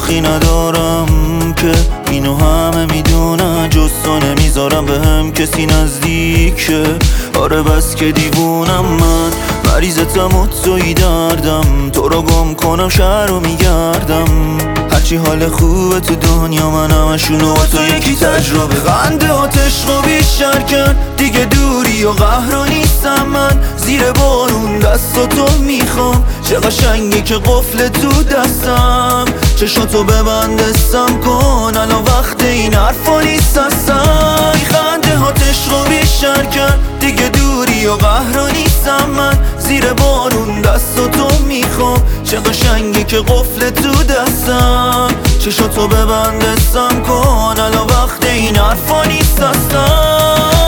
شوخی ندارم که اینو همه میدونن، جز تو نمیذارم به هم کسی نزدیکه. آره بس که دیوونم من، مریضتم و توی دردم، تو رو گم کنم شهر رو میگردم. هرچی حال خوبه تو دنیا من همشونو با تو یکی تجربه. قند آتش رو بیشتر کرد دیگه، دوری و قهر نیستم من، زیر بارون دستاتو میخوام. چه قشنگی که قفل تو دستم، چشاتو ببندستم کن، الان وقت این حرفا نیست اصلا. خنده آتش رو بیشتر کرد دیگه، دوری و قهر نیستم من، زیر بارون دستاتو میخوام. چه قشنگی که قفل تو دستم، چشاتو ببندستم کن، الان وقت این حرفا نیست اصلا.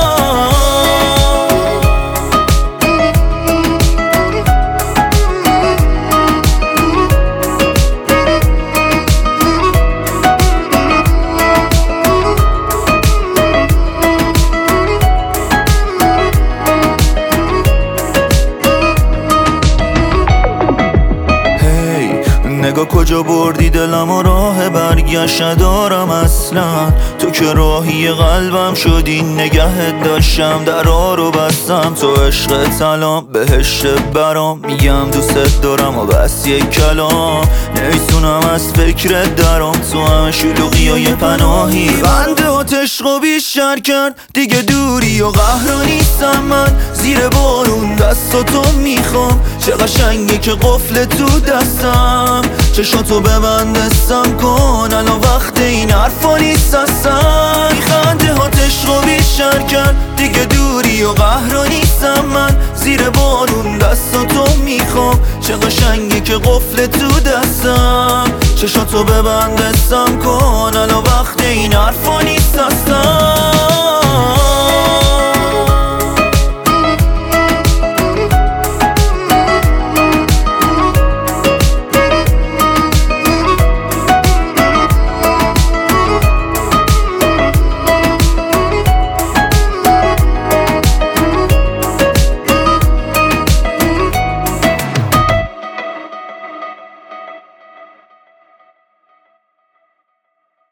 نگاه کجا بردی دلم و راه برگشت ندارم اصلا. تو که راهی قلبم شدی، نگهت داشتم درا رو بستم. تو عشق تلام بهشت برام، میگم دوست دارم و بس یک کلام. نیستونم از فکرت درام، تو همه شلوغی های پناهی. قند آتش رو بیشتر کرد دیگه، دوری و قهر نیستم من، زیر بارون دستاتو میخوام. چه قشنگی که قفل تو دستم، چشاتو ببندستم کن، الان وقت این حرفا نیست اصلا. خنده آتش رو بیشتر کرد دیگه، دوری و قهر نیستم من، زیر بارون دستاتو میخوام. چه قشنگی که قفل تو دستم، چشاتو ببندستم کن، الان وقت این حرفا نیست اصلا.